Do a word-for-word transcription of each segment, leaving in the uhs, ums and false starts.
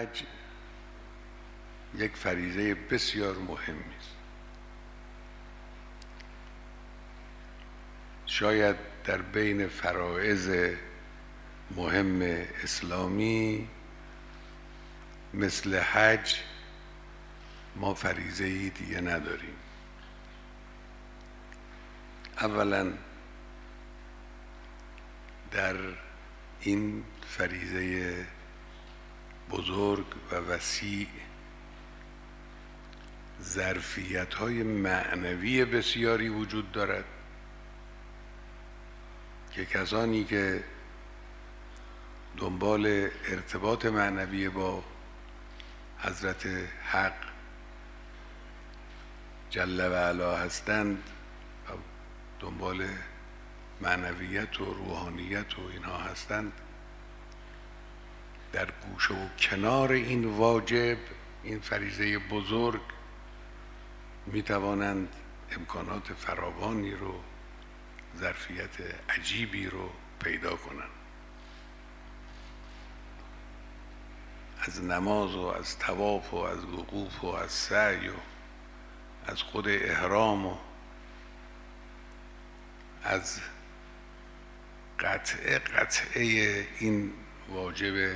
حج یک فریضه بسیار مهمی است. شاید در بین فرائض مهم اسلامی مثل حج ما فریضه‌ای دیگه نداریم. اولا در این فریضه بزرگ و وسیع ظرفیت‌های معنوی بسیاری وجود دارد که کسانی که دنبال ارتباط معنوی با حضرت حق جل و علا هستند و دنبال معنویت و روحانیت و اینها هستند، در گوشه و کنار این واجب، این فریضه بزرگ، می توانند امکانات فراوانی رو، ظرفیت عجیبی رو پیدا کنند. از نماز و از طواف و از وقوف و از سعی و از خود احرام و از قطعه قطعه این واجب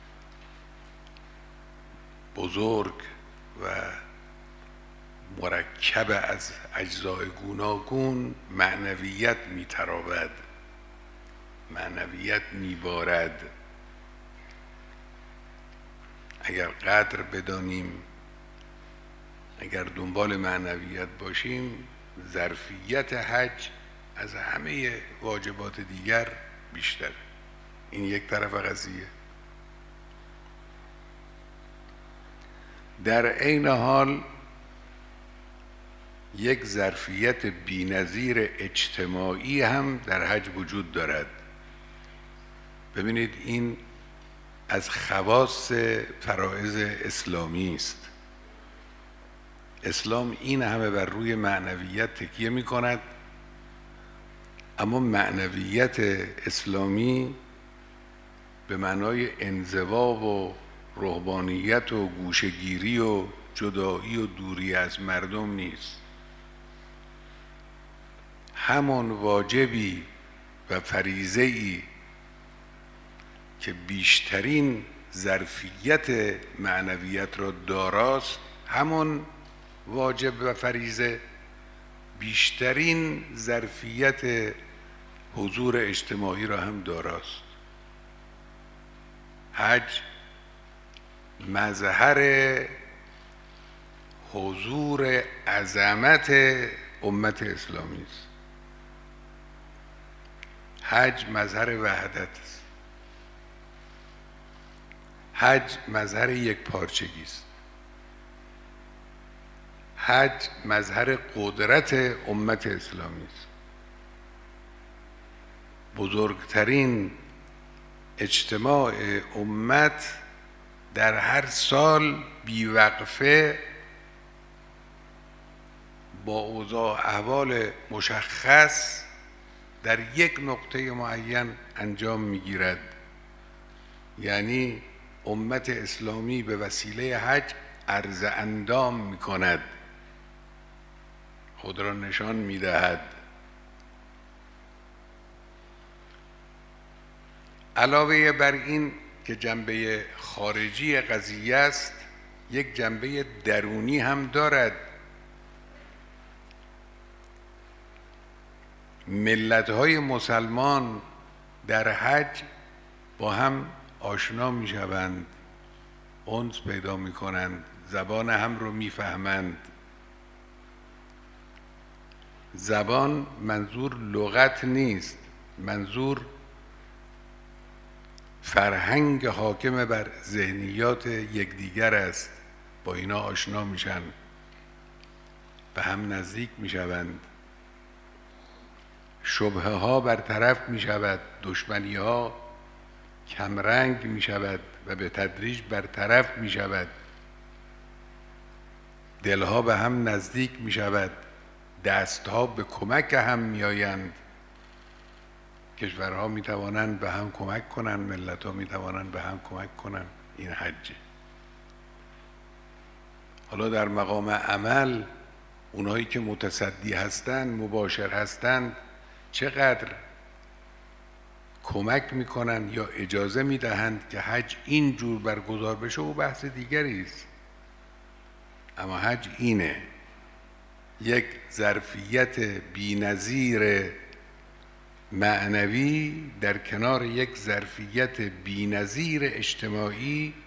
بزرگ و مرکب از اجزای گوناگون معنویت میتراود، معنویت میبارد. اگر قدر بدانیم، اگر دنبال معنویت باشیم، ظرفیت حج از همه واجبات دیگر بیشتر. این یک طرف قضیه. در عین حال یک ظرفیت بی‌نظیر اجتماعی هم در حج وجود دارد. ببینید این از خواص فرائض اسلامی است. اسلام این همه بر روی معنویت تکیه می کند، اما معنویت اسلامی به معنای انزوا و رهبانیت و گوشه‌گیری و جدایی و دوری از مردم نیست. همان واجبی و فریضه‌ای که بیشترین ظرفیت معنویت را داراست، همان واجب و فریضه بیشترین ظرفیت حضور اجتماعی را هم داراست. حج مظهر حضور عظمت امت اسلامی است. حج مظهر وحدت است. حج مظهر یک پارچگی است. حج مظهر قدرت امت اسلامی است. بزرگترین اجتماع امت در هر سال بیوقفه با اوضاع احوال مشخص در یک نقطه معین انجام میگیرد. یعنی امت اسلامی به وسیله حج عرض اندام میکند، خود را نشان میدهد. علاوه بر این که جنبه خارجی قضیه است، یک جنبه درونی هم دارد. ملت‌های مسلمان در حج با هم آشنا میشوند، انس پیدا میکنند، زبان هم رو میفهمند. زبان منظور لغت نیست، منظور فرهنگ حاکم بر ذهنیات یکدیگر است. با اینا آشنا میشن، به هم نزدیک میشوند، شبهه ها برطرف میشود، دشمنی ها کمرنگ میشود و به تدریج برطرف میشود، دلها به هم نزدیک میشود، دستها به کمک هم میآیند. کشورها میتوانند به هم کمک کنند، ملتها میتوانند به هم کمک کنند. این حجه. حالا در مقام عمل اونایی که متصدی هستند، مباشر هستند، چقدر کمک میکنن یا اجازه میدهند که حج این جور برگزار بشه و بحث دیگری است. اما حج اینه، یک ظرفیت بی‌نظیر معنوی در کنار یک ظرفیت بی‌نظیر اجتماعی